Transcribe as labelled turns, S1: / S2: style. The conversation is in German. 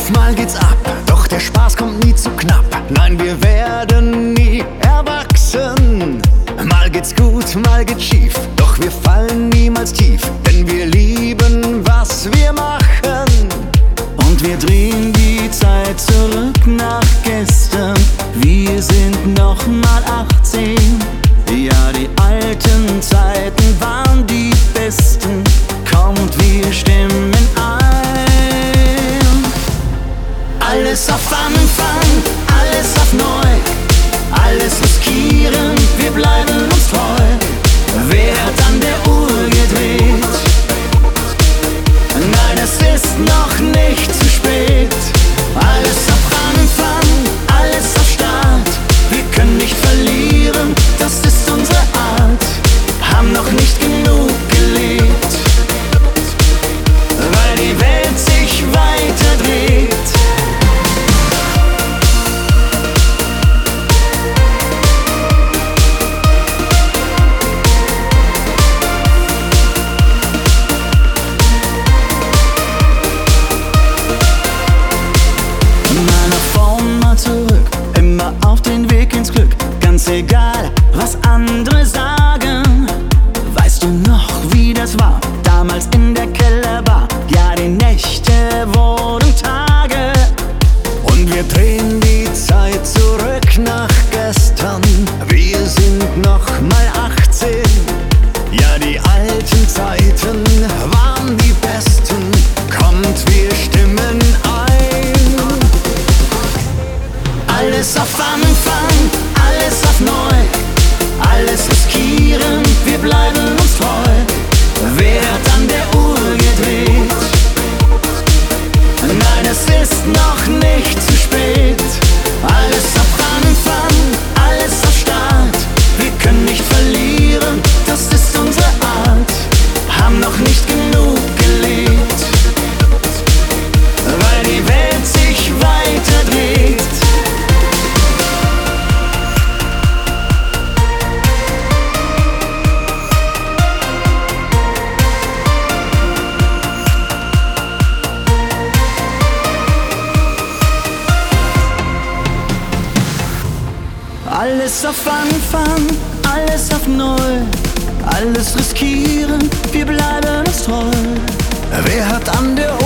S1: Mal geht's ab, doch der Spaß kommt nie zu knapp. Nein, wir werden nie erwachsen. Mal geht's gut, mal geht's schief, doch wir fallen niemals tief, denn wir lieben, was wir machen. Und wir drehen die Zeit zurück nach gestern. Wir sind noch mal 18. Ja, die alten Zeiten waren die besten. Kommt, wir stimmen ein. Alles auf Anfang, alles auf neu. Alles riskieren, wir bleiben uns treu. Wer hat an der Uhr gedreht? Nein, es ist noch nicht zu spät. Alles auf Anfang, alles auf Start. Wir können nicht verlieren, das ist unsere Art. Haben noch nicht genug gelebt, weil die Welt sich weiter dreht. Zurück, immer auf den Weg ins Glück. Ganz egal, was andere sagen. Weißt du noch, wie das war? Damals in der Kellerbar. Ja, die Nächte wurden Tage. Und wir drehen die Zeit zurück nach gestern. Wir sind noch mal 18. Ja, die alten Zeiten waren die besten. Kommt, wir stimmen ein. Alles auf Anfang, alles auf neu. Alles riskieren, wir bleiben uns treu. Wer hat an der Uhr gedreht? Nein, es ist noch nicht zu spät. Alles auf Anfang, alles auf Start. Wir können nicht verlieren, das ist unsere Art. Haben noch nicht genug gelebt, weil die Welt sich weiter dreht. Alles auf Anfang, alles auf neu. Alles riskieren, wir bleiben uns treu. Wer hat an der